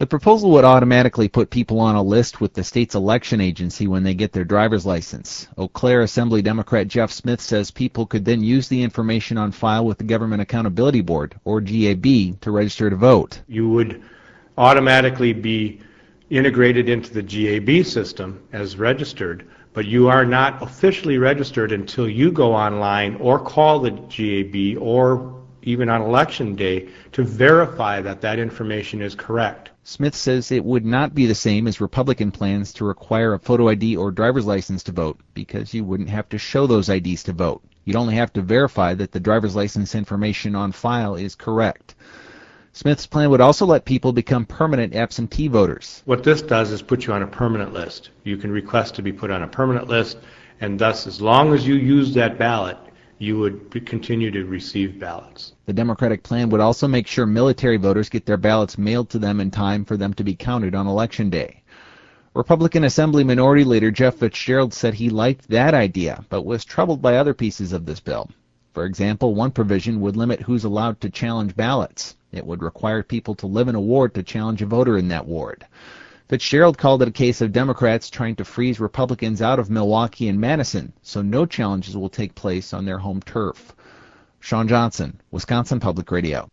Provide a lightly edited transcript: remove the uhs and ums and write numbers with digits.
The proposal would automatically put people on a list with the state's election agency when they get their driver's license. Eau Claire Assembly Democrat Jeff Smith says people could then use the information on file with the Government Accountability Board, or GAB, to register to vote. You would automatically be integrated into the GAB system as registered, but you are not officially registered until you go online or call the GAB or even on election day to verify that that information is correct. Smith says it would not be the same as Republican plans to require a photo ID or driver's license to vote, because you wouldn't have to show those IDs to vote. You'd only have to verify that the driver's license information on file is correct. Smith's plan would also let people become permanent absentee voters. What this does is put you on a permanent list. You can request to be put on a permanent list, and thus, as long as you use that ballot, you would continue to receive ballots. The Democratic plan would also make sure military voters get their ballots mailed to them in time for them to be counted on Election Day. Republican Assembly Minority Leader Jeff Fitzgerald said he liked that idea, but was troubled by other pieces of this bill. For example, one provision would limit who's allowed to challenge ballots. It would require people to live in a ward to challenge a voter in that ward. Fitzgerald called it a case of Democrats trying to freeze Republicans out of Milwaukee and Madison, so no challenges will take place on their home turf. Sean Johnson, Wisconsin Public Radio.